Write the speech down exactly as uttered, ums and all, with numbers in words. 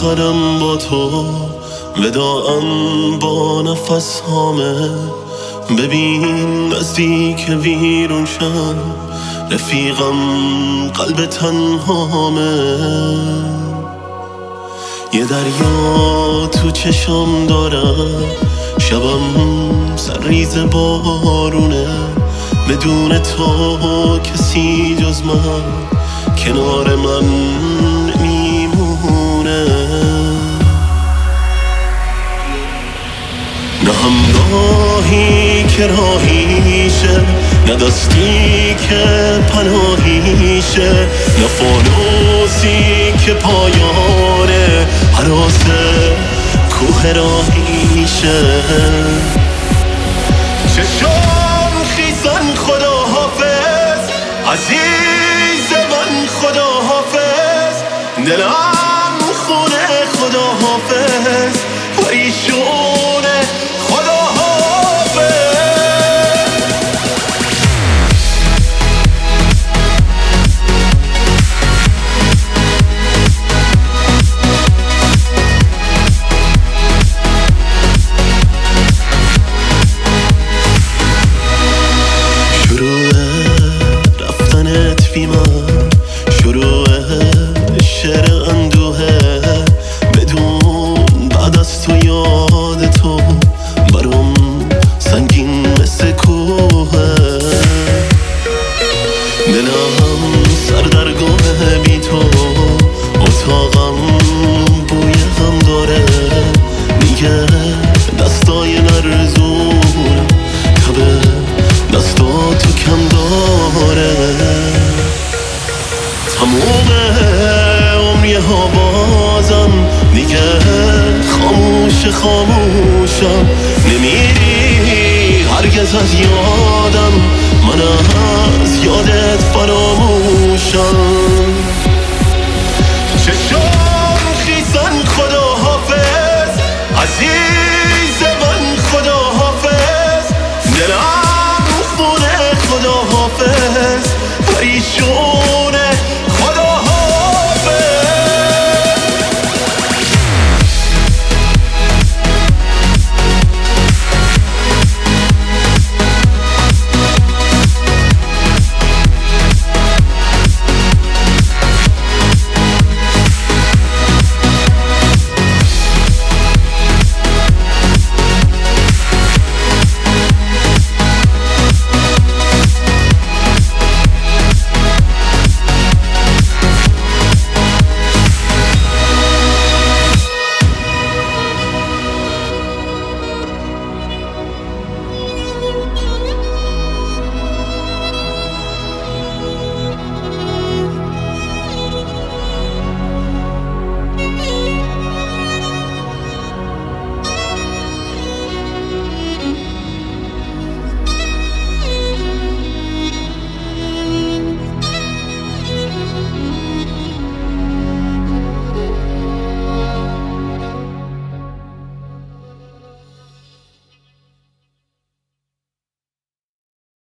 آخرم با تو، وداعم با نفس هامه. ببین نزدیک ویرون شم، رفیقم قلب تنهامه. یه دریا تو چشم دارم، شبم سرریز بارونه. بدون تو کسی جز من کنار من میمونه. نه همراهی که راهیشه، نه دستی که پناهیشه، نه فانوسی که پایانه هراس کوه راهیشه. چشم خیزن خدا حافظ، عزیز من خدا حافظ. دلم خونه خدا حافظ، پریشونه خدا حافظ. شروع رفتنت بی من، شروع شعر اندوهه. بدون بعد از تو یاد تو برام سنگین مثل کوهه. دلم سردرگاه بی تو، اتاقم بوی غم داره. میگه دستای نرزونم، تبه دستا تو کم داره. تمومه عمریه ها بازم دیگه خاموش خاموشم. نمیری هرگز از یادم، من از یادت فراموشم. چشم خیزن خدا حافظ، عزیز